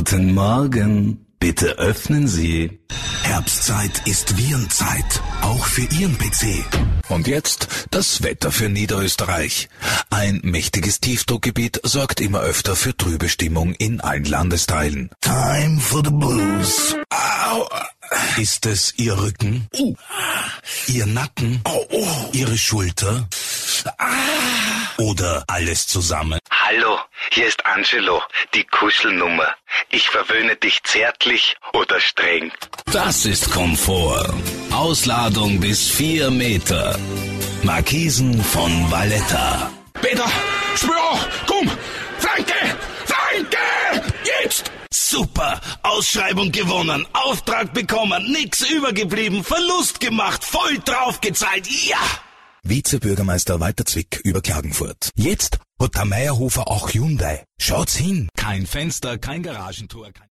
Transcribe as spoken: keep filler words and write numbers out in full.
Guten Morgen. Bitte öffnen Sie. Herbstzeit ist Virenzeit, auch für Ihren P C. Und jetzt das Wetter für Niederösterreich. Ein mächtiges Tiefdruckgebiet sorgt immer öfter für trübe Stimmung in allen Landesteilen. Time for the blues. Au. Ist es Ihr Rücken? Uh. Ihr Nacken? Oh, oh. Ihre Schulter? Ah. Oder alles zusammen? Hallo, hier ist Angelo, die Kuschelnummer. Ich verwöhne dich zärtlich oder streng. Das ist Komfort. Ausladung bis vier Meter. Markisen von Valletta. Peter, spür, komm, Flanke, Flanke, jetzt! Super, Ausschreibung gewonnen, Auftrag bekommen, nix übergeblieben, Verlust gemacht, voll draufgezahlt, ja! Vizebürgermeister Walter Zwick über Klagenfurt. Jetzt hat der Meierhofer auch Hyundai. Schaut's hin. Kein Fenster, kein Garagentor, kein